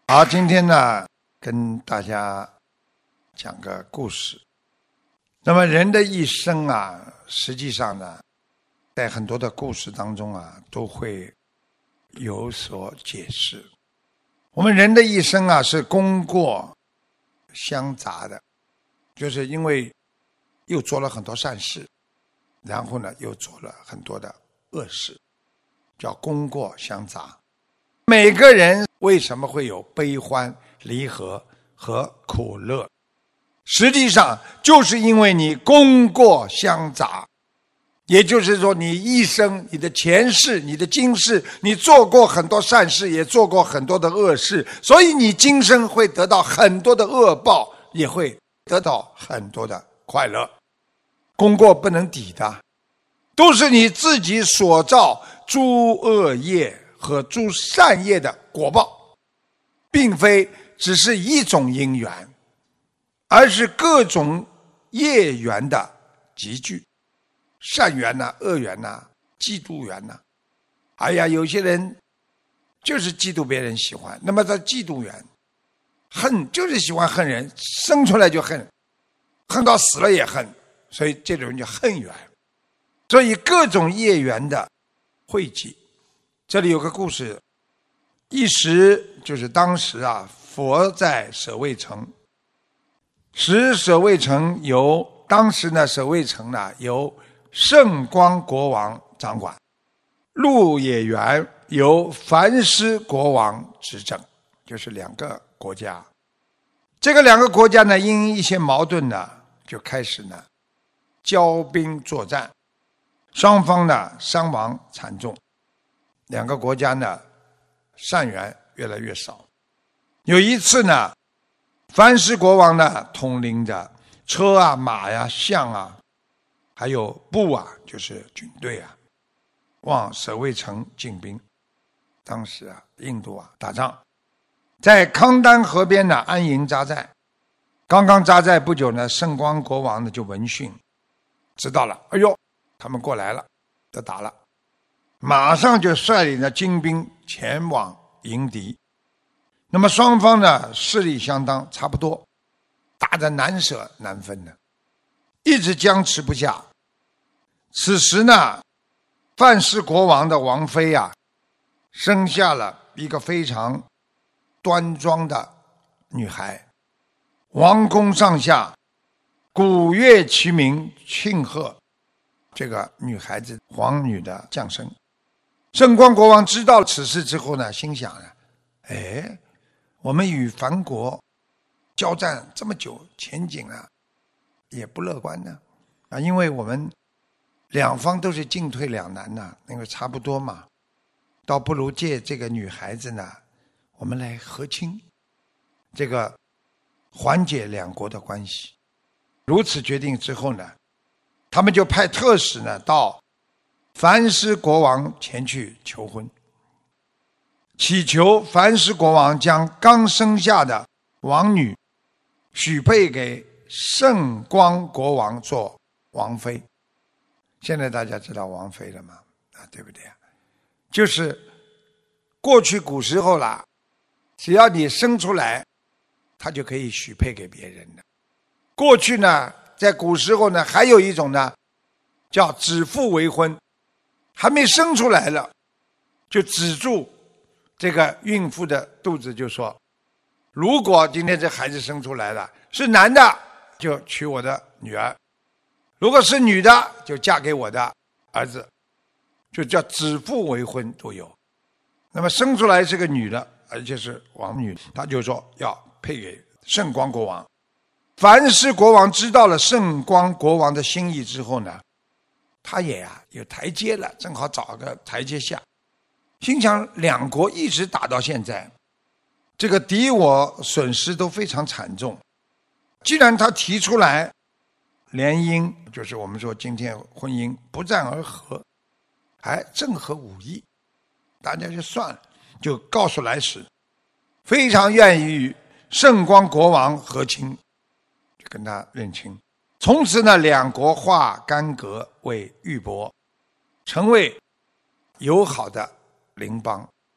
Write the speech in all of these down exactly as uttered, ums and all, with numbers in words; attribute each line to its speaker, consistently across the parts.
Speaker 1: 好，今天呢，跟大家讲个故事。那么人的一生啊，实际上呢，在很多的故事当中啊，都会有所解释。我们人的一生啊，是功过相杂的，就是因为又做了很多善事，然后呢，又做了很多的恶事，叫功过相杂。每个人为什么会有悲欢离合和苦乐？实际上就是因为你功过相杂，也就是说你一生，你的前世，你的今世，你做过很多善事，也做过很多的恶事，所以你今生会得到很多的恶报，也会得到很多的快乐。功过不能抵的，都是你自己所造诸恶业和诸善业的果报，并非只是一种因缘，而是各种业缘的集聚，善缘呐、啊、恶缘呐、啊、嫉妒缘呐、啊。哎呀，有些人就是嫉妒别人喜欢，那么他嫉妒缘，恨就是喜欢恨人，生出来就恨，恨到死了也恨，所以这种人叫恨缘。所以各种业缘的汇集。这里有个故事，一时就是当时啊，佛在舍卫城，时舍卫城由当时呢，舍卫城呢由圣光国王掌管，鹿野园由梵师国王执政，就是两个国家。这个两个国家呢，因一些矛盾呢，就开始呢交兵作战，双方呢伤亡惨重。两个国家呢，善缘越来越少。有一次呢，梵师国王呢统领着车啊、马呀、象啊，还有步啊，就是军队啊，往舍卫城进兵。当时啊，印度啊打仗，在康丹河边呢安营扎寨。刚刚扎寨不久呢，圣光国王呢就闻讯，知道了，哎呦，他们过来了，要打了。马上就率领了精兵前往迎敌。那么双方呢势力相当，差不多，打得难舍难分呢，一直僵持不下。此时呢，梵师国王的王妃啊，生下了一个非常端庄的女孩，王宫上下鼓乐齐鸣，庆贺这个女孩子皇女的降生。圣光国王知道此事之后呢，心想呢，哎，我们与梵国交战这么久，前景啊也不乐观呢啊，因为我们两方都是进退两难呐、啊，因为差不多嘛，倒不如借这个女孩子呢，我们来和亲，这个缓解两国的关系。如此决定之后呢，他们就派特使呢到梵师国王前去求婚，祈求梵师国王将刚生下的王女许配给圣光国王做王妃。现在大家知道王妃了吗？啊，对不对啊？就是过去古时候啦，只要你生出来，他就可以许配给别人的。过去呢，在古时候呢，还有一种呢，叫指腹为婚。还没生出来了，就止住这个孕妇的肚子，就说，如果今天这孩子生出来了，是男的就娶我的女儿，如果是女的就嫁给我的儿子，就叫指腹为婚都有。那么生出来是个女的，而且是王女，他就说要配给圣光国王。梵师国王知道了圣光国王的心意之后呢，他也啊有台阶了，正好找个台阶下，心想两国一直打到现在，这个敌我损失都非常惨重，既然他提出来联姻，就是我们说今天婚姻不战而和，还正合吾意，大家就算了，就告诉来使，非常愿意与圣光国王和亲，就跟他认亲。从此呢，两国化干戈为玉帛，成为友好的邻邦。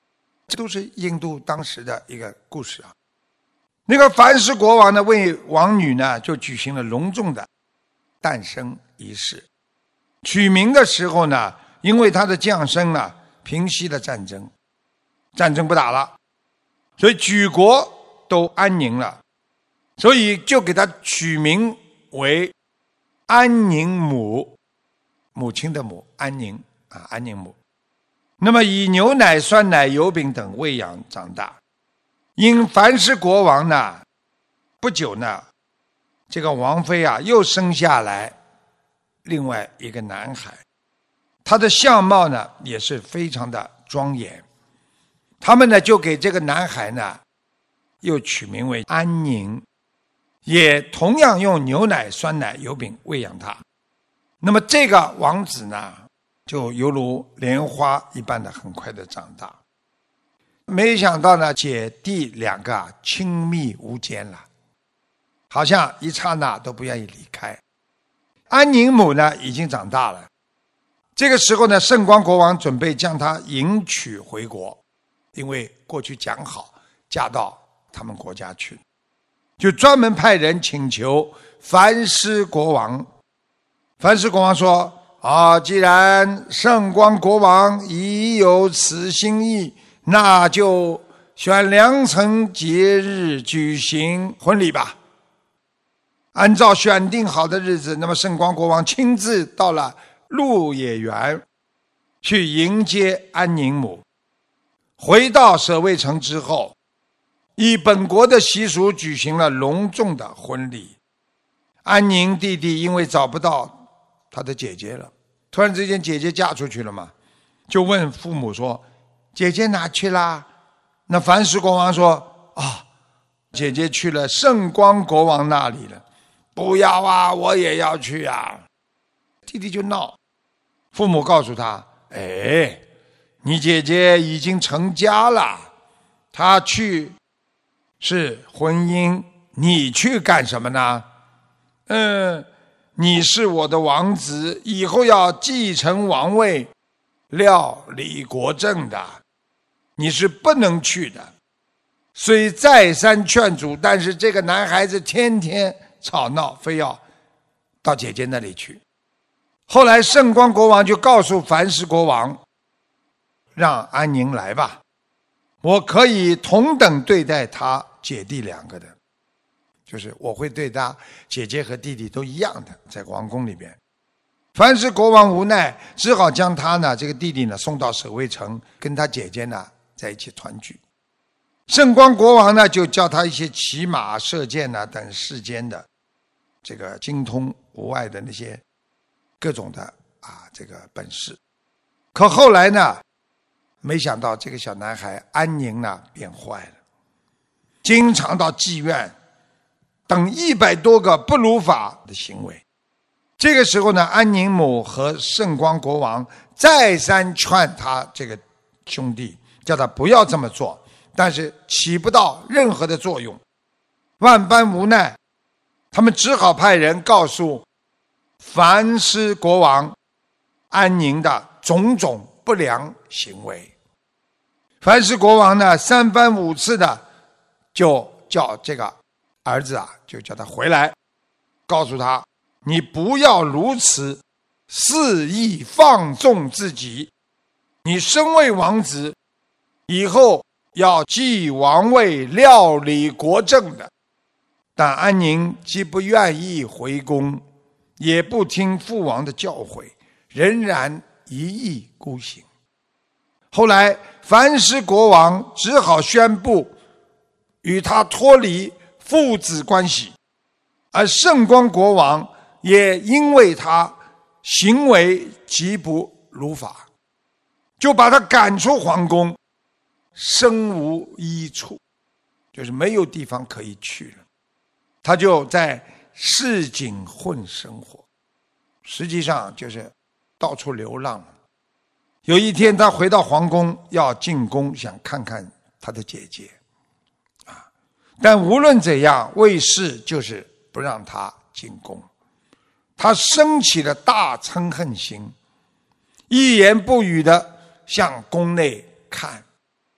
Speaker 1: 这都是印度当时的一个故事啊。那个梵师国王呢，为王女呢就举行了隆重的诞生仪式。取名的时候呢，因为他的降生呢，平息了战争，战争不打了，所以举国都安宁了，所以就给他取名为安宁母，母亲的母，安宁啊，安宁母。那么以牛奶、酸奶、油饼等喂养长大。因梵师国王呢，不久呢，这个王妃啊又生下来另外一个男孩，他的相貌呢也是非常的庄严。他们呢就给这个男孩呢又取名为安宁，也同样用牛奶、酸奶、油饼喂养他。那么这个王子呢，就犹如莲花一般的很快的长大。没想到呢，姐弟两个啊亲密无间了，好像一刹那都不愿意离开。安宁母呢已经长大了，这个时候呢，圣光国王准备将她迎娶回国，因为过去讲好嫁到他们国家去，就专门派人请求梵师国王。梵师国王说啊，既然圣光国王已有此心意，那就选良辰节日举行婚礼吧。按照选定好的日子，那么圣光国王亲自到了鹿野园去迎接安宁母。回到舍卫城之后，以本国的习俗举行了隆重的婚礼。安宁弟弟因为找不到他的姐姐了，突然之间姐姐嫁出去了嘛，就问父母说姐姐哪去啦？那梵师国王说啊，姐姐去了圣光国王那里了。不要啊，我也要去啊。弟弟就闹，父母告诉他，哎，你姐姐已经成家了，她去是婚姻，你去干什么呢？嗯，你是我的王子，以后要继承王位，料理国政的，你是不能去的。虽再三劝阻，但是这个男孩子天天吵闹，非要到姐姐那里去。后来圣光国王就告诉梵师国王，让安宁来吧，我可以同等对待他姐弟两个的，就是我会对他姐姐和弟弟都一样的，在王宫里边。梵师国王无奈，只好将他呢这个弟弟呢送到舍卫城，跟他姐姐呢在一起团聚。圣光国王呢就教他一些骑马、射箭啊等世间的这个精通无碍的那些各种的啊这个本事。可后来呢，没想到这个小男孩安宁呢变坏了，经常到妓院等一百多个不如法的行为。这个时候呢，安宁母和圣光国王再三劝他这个兄弟，叫他不要这么做，但是起不到任何的作用。万般无奈，他们只好派人告诉梵师国王安宁的种种不良行为。梵师国王呢，三番五次的就叫这个儿子啊，就叫他回来，告诉他，你不要如此肆意放纵自己，你身为王子，以后要继王位，料理国政的。但安宁既不愿意回宫，也不听父王的教诲，仍然一意孤行。后来梵师国王只好宣布与他脱离父子关系，而圣光国王也因为他行为极不如法，就把他赶出皇宫，身无依处，就是没有地方可以去了。他就在市井混生活，实际上就是到处流浪了。有一天他回到皇宫，要进宫想看看他的姐姐啊，但无论怎样，卫士就是不让他进宫。他生起了大嗔恨心，一言不语的向宫内看，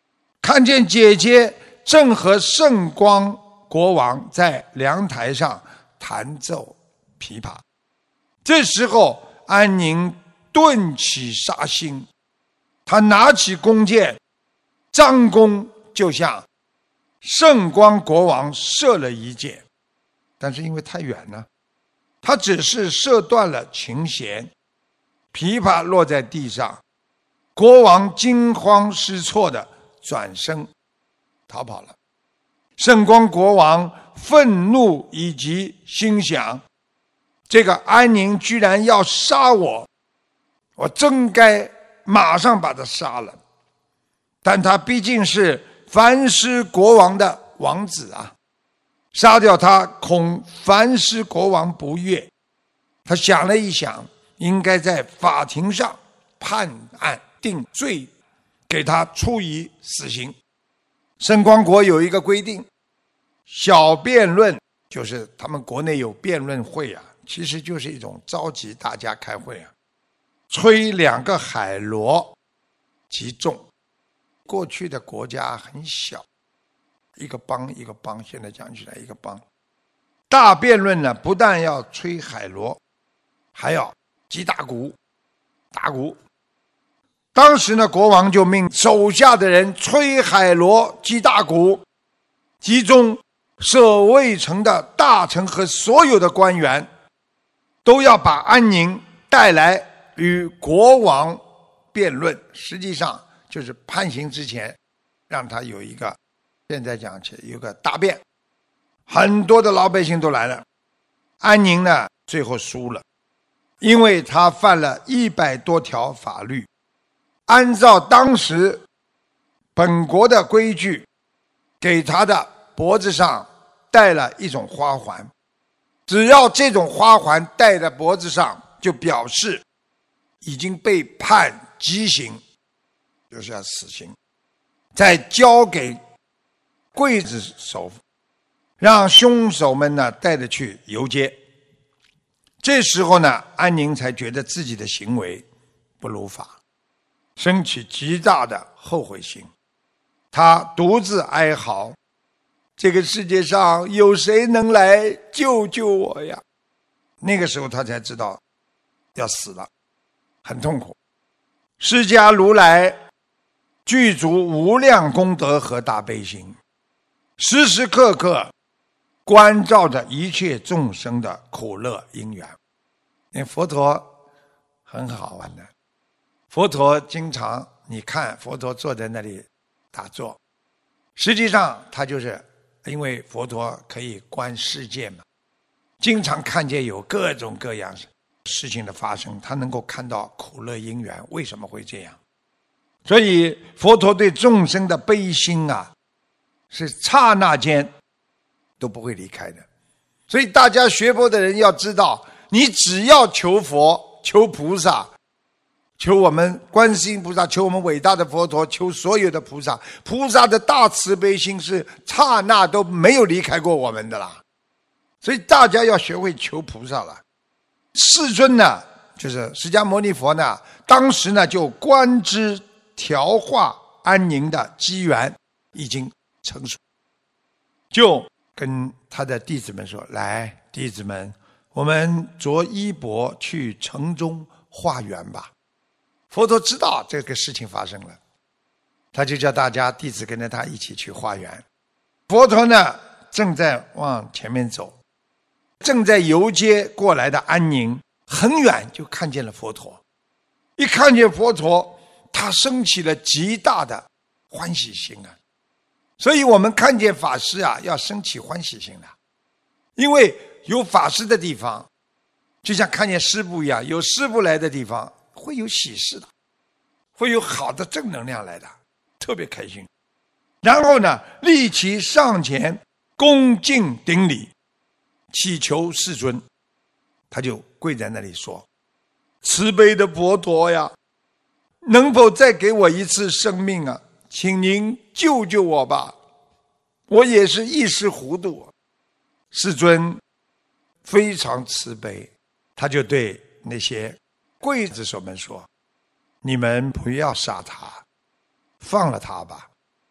Speaker 1: 看见姐姐正和圣光国王在凉台上弹奏琵琶。这时候安宁顿起杀心，他拿起弓箭，张弓就向圣光国王射了一箭，但是因为太远了，他只是射断了琴弦，琵琶落在地上，国王惊慌失措地转身逃跑了。圣光国王愤怒以及心想，这个安宁居然要杀我，我真该马上把他杀了。但他毕竟是梵师国王的王子啊，杀掉他恐梵师国王不悦。他想了一想，应该在法庭上判案定罪，给他处以死刑。圣光国有一个规定，小辩论，就是他们国内有辩论会啊，其实就是一种召集大家开会啊，吹两个海螺即中。过去的国家很小，一个邦一个邦，现在讲起来一个邦。大辩论呢，不但要吹海螺，还要击大鼓，打鼓。当时呢，国王就命手下的人吹海螺、击大鼓，集中舍卫城的大臣和所有的官员，都要把安宁带来与国王辩论。实际上就是判刑之前，让他有一个，现在讲起有个答辩。很多的老百姓都来了，安宁呢最后输了，因为他犯了一百多条法律。按照当时本国的规矩，给他的脖子上戴了一种花环，只要这种花环戴在脖子上，就表示已经被判极刑，就是要死刑，再交给刽子手，让凶手们呢带着去游街。这时候呢，安宁才觉得自己的行为不如法，生起极大的后悔心。他独自哀嚎，这个世界上有谁能来救救我呀？那个时候他才知道要死了，很痛苦。释迦如来具足无量功德和大悲心，时时刻刻关照着一切众生的苦乐因缘。那佛陀很好玩的，佛陀经常你看佛陀坐在那里打坐，实际上他就是因为佛陀可以观世界嘛，经常看见有各种各样事情的发生，他能够看到苦乐因缘为什么会这样。所以佛陀对众生的悲心啊，是刹那间都不会离开的。所以大家学佛的人要知道，你只要求佛、求菩萨、求我们观世音菩萨、求我们伟大的佛陀、求所有的菩萨，菩萨的大慈悲心是刹那都没有离开过我们的啦。所以大家要学会求菩萨了。世尊呢，就是释迦牟尼佛呢，当时呢就观知调化安宁的机缘已经成熟，就跟他的弟子们说，来，弟子们，我们着衣钵去城中化缘吧。佛陀知道这个事情发生了，他就叫大家弟子跟着他一起去化缘。佛陀呢正在往前面走，正在游街过来的安宁很远就看见了佛陀，一看见佛陀，他升起了极大的欢喜心啊。所以我们看见法师啊，要升起欢喜心的，因为有法师的地方，就像看见师父一样，有师父来的地方会有喜事的，会有好的正能量来的，特别开心。然后呢，立即上前恭敬顶礼，祈求世尊。他就跪在那里说，慈悲的佛陀呀，能否再给我一次生命啊？请您救救我吧，我也是一时糊涂。世尊非常慈悲，他就对那些刽子手们说，你们不要杀他，放了他吧。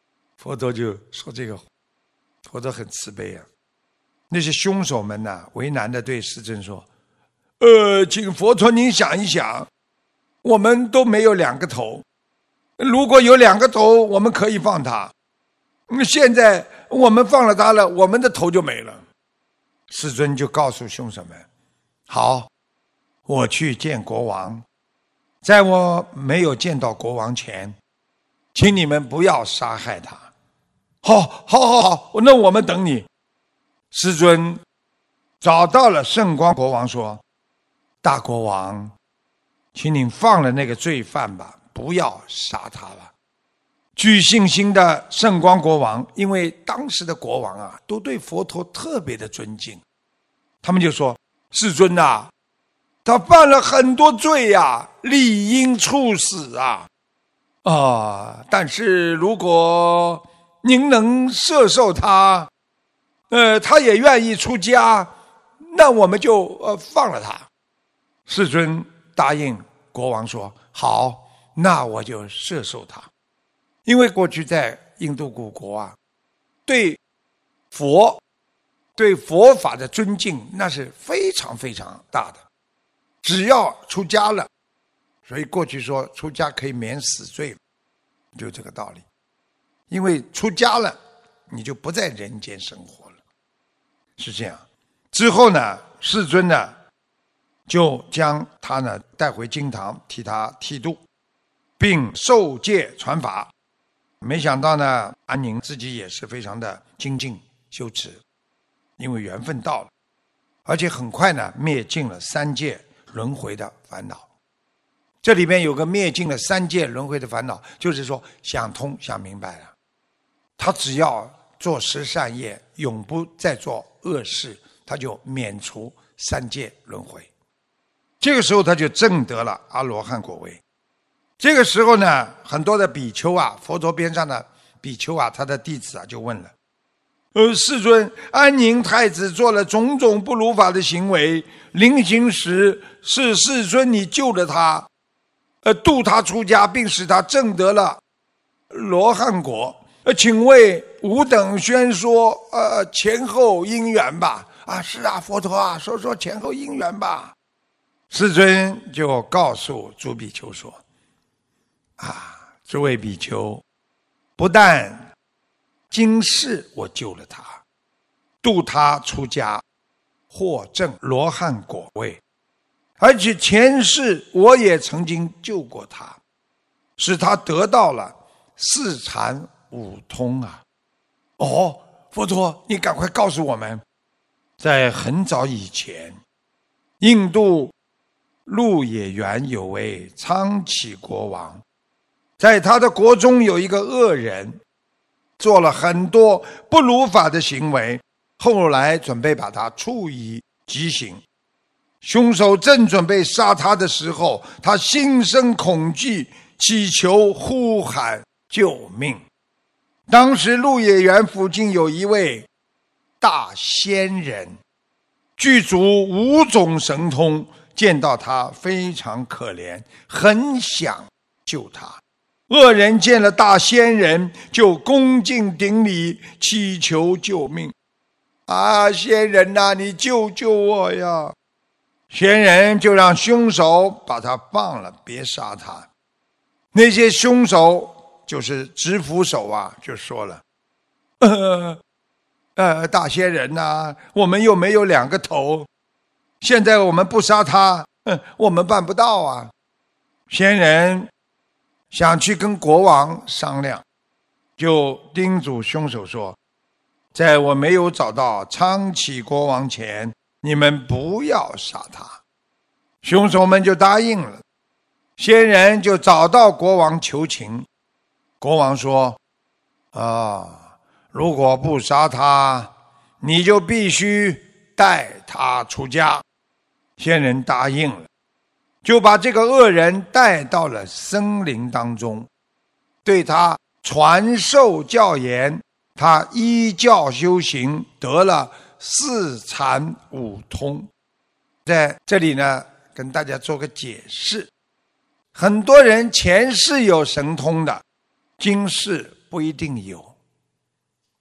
Speaker 1: 佛陀就说这个话，佛陀很慈悲啊。那些凶手们呢，为难的对世尊说：“呃，请佛陀您想一想，我们都没有两个头，如果有两个头，我们可以放他。现在我们放了他了，我们的头就没了。”世尊就告诉凶手们：“好，我去见国王，在我没有见到国王前，请你们不要杀害他。”好，好，好，好，那我们等你。世尊找到了圣光国王，说：“大国王，请您放了那个罪犯吧，不要杀他吧。”具信心的圣光国王，因为当时的国王啊，都对佛陀特别的尊敬，他们就说：“世尊啊，他犯了很多罪呀、啊，理应处死啊！啊，但是如果您能摄受他，呃，他也愿意出家，那我们就呃放了他。”世尊答应国王说：“好，那我就摄受他。”因为过去在印度古国啊，对佛、对佛法的尊敬那是非常非常大的。只要出家了，所以过去说出家可以免死罪，就这个道理。因为出家了，你就不在人间生活了，是这样。之后呢，世尊呢就将他呢带回经堂，替他剃度，并受戒传法。没想到呢，安宁自己也是非常的精进修持，因为缘分到了，而且很快呢灭尽了三界轮回的烦恼。这里边有个灭尽了三界轮回的烦恼，就是说想通想明白了，他只要做十善业，永不再做恶事，他就免除三界轮回。这个时候他就证得了阿罗汉果位。这个时候呢，很多的比丘啊，佛陀边上的比丘啊，他的弟子啊就问了：呃，世尊，安宁太子做了种种不如法的行为，临行时是世尊你救了他，呃，度他出家，并使他证得了罗汉果。呃，请为吾等宣说呃前后因缘吧。啊，是啊，佛陀啊，说说前后因缘吧。世尊就告诉诸比丘说：啊，诸位比丘，不但今世我救了他，度他出家，获证罗汉果位，而且前世我也曾经救过他，使他得到了四禅五通啊！哦，佛陀，你赶快告诉我们，在很早以前，印度鹿野园有位苍崎国王，在他的国中有一个恶人，做了很多不如法的行为，后来准备把他处以极刑。凶手正准备杀他的时候，他心生恐惧，祈求呼喊救命。当时鹿野园附近有一位大仙人，具足五种神通，见到他非常可怜，很想救他。恶人见了大仙人，就恭敬顶礼，祈求救命。啊，仙人啊，你救救我呀！仙人就让凶手把他放了，别杀他。那些凶手就是执斧手啊，就说了：呃呃，大仙人啊，我们又没有两个头，现在我们不杀他，嗯，我们办不到啊。仙人想去跟国王商量，就叮嘱凶手说：在我没有找到苍崎国王前，你们不要杀他。凶手们就答应了。仙人就找到国王求情，国王说：啊，如果不杀他，你就必须带他出家。仙人答应了，就把这个恶人带到了森林当中，对他传授教言。他依教修行，得了四禅五通。在这里呢，跟大家做个解释。很多人前世有神通的，今世不一定有，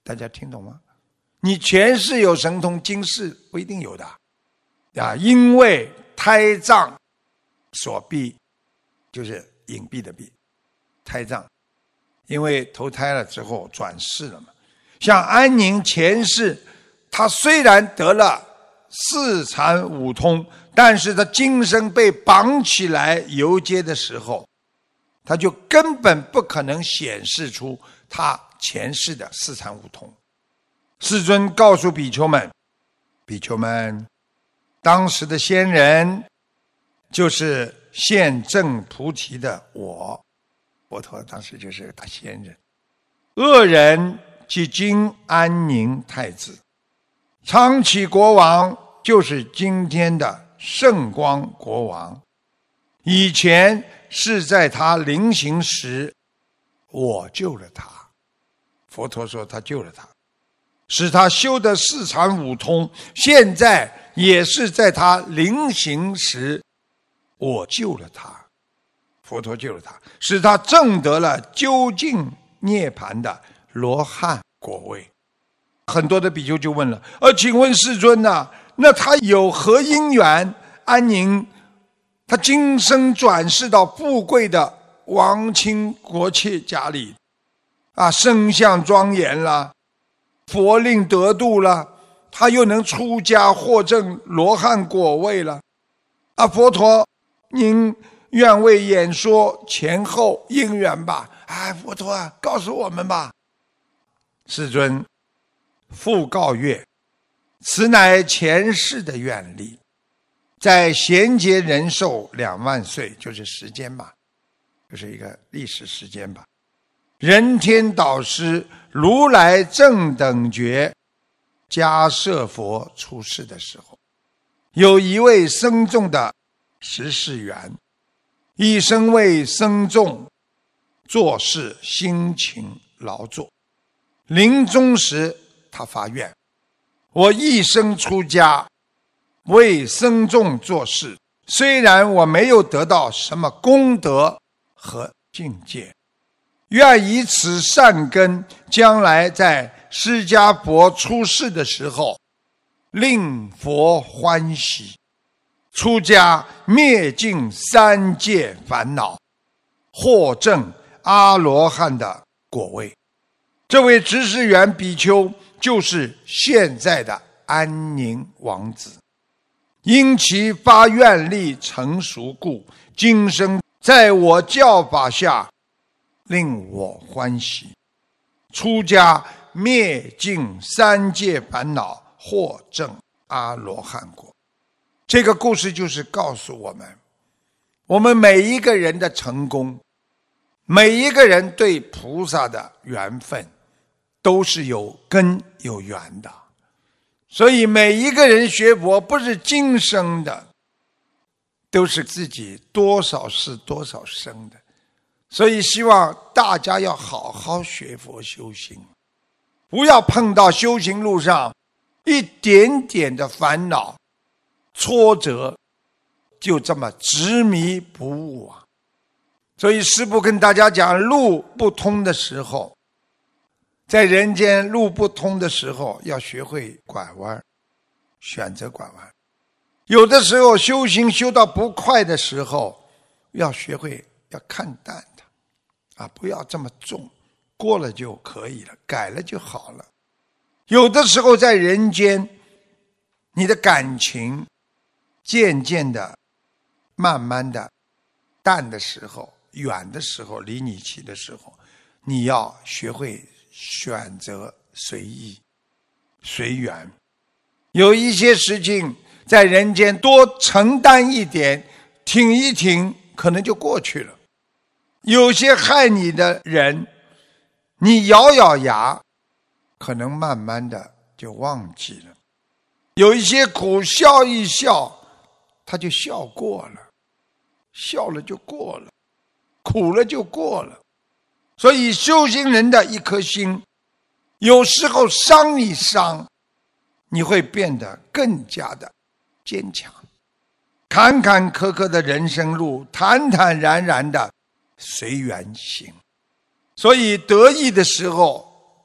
Speaker 1: 大家听懂吗？你前世有神通，今世不一定有的啊，因为胎藏所蔽，就是隐蔽的蔽，胎藏，因为投胎了之后转世了嘛。像安宁前世，他虽然得了四禅五通，但是他今生被绑起来游街的时候，他就根本不可能显示出他前世的四禅五通。世尊告诉比丘们，比丘们，当时的仙人就是现证菩提的我，佛陀当时就是个大仙人。恶人即今安宁太子，昌启国王就是今天的圣光国王。以前是在他临行时，我救了他。佛陀说他救了他，使他修得四禅五通。现在也是在他临行时，我救了他，佛陀救了他，使他证得了究竟涅槃的罗汉果位。很多的比丘就问了，呃，请问世尊啊，那他有何因缘？安宁他今生转世到富贵的王亲国戚家里啊，身相庄严了，佛令得度了，他又能出家获证罗汉果位了啊！佛陀您愿为演说前后因缘吧？哎，佛陀啊，告诉我们吧。世尊复告曰，此乃前世的愿力，在贤劫人寿两万岁，就是时间吧，就是一个历史时间吧。人天导师如来正等觉迦摄佛出世的时候，有一位僧众的十世缘，一生为僧众做事辛勤劳作。临终时他发愿，我一生出家为僧众做事，虽然我没有得到什么功德和境界，愿以此善根，将来在释迦佛出世的时候令佛欢喜，出家灭尽三界烦恼，获证阿罗汉的果位。这位执事缘比丘就是现在的安宁王子，因其发愿力成熟故，今生在我教法下令我欢喜，出家灭尽三界烦恼，获证阿罗汉果。这个故事就是告诉我们，我们每一个人的成功，每一个人对菩萨的缘分都是有根有缘的。所以每一个人学佛不是今生的，都是自己多少世多少生的。所以希望大家要好好学佛修行，不要碰到修行路上一点点的烦恼挫折就这么执迷不悟啊！所以师父跟大家讲，路不通的时候，在人间路不通的时候，要学会拐弯，选择拐弯。有的时候修行修到不快的时候，要学会要看淡它啊，不要这么重，过了就可以了，改了就好了。有的时候在人间，你的感情渐渐的慢慢的淡的时候，远的时候，离你近的时候，你要学会选择随意随缘。有一些事情在人间多承担一点，挺一挺可能就过去了。有些害你的人，你咬咬牙可能慢慢的就忘记了。有一些苦笑一笑他就笑过了，笑了就过了，苦了就过了。所以修行人的一颗心，有时候伤一伤，你会变得更加的坚强。坎坎坷坷的人生路，坦坦然然的随缘行。所以得意的时候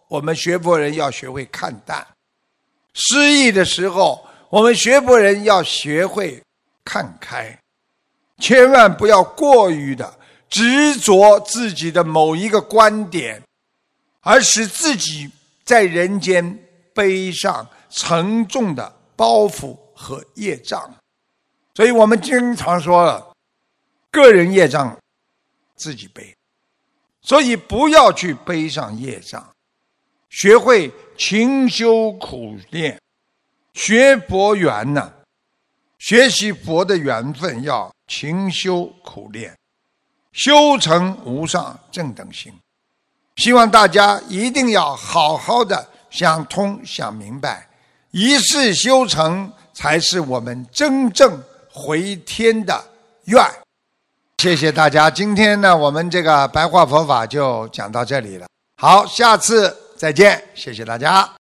Speaker 1: 我们学佛人要学会看淡；失意的时候，我们学佛人要学会看开。千万不要过于的执着自己的某一个观点，而使自己在人间背上沉重的包袱和业障。所以我们经常说了，个人业障自己背，所以不要去背上业障，学会勤修苦练，学佛缘呢、啊，学习佛的缘分要勤修苦练，修成无上正等心。希望大家一定要好好的想通想明白，一世修成才是我们真正回天的愿。谢谢大家，今天呢我们这个白话佛法就讲到这里了，好，下次再见，谢谢大家。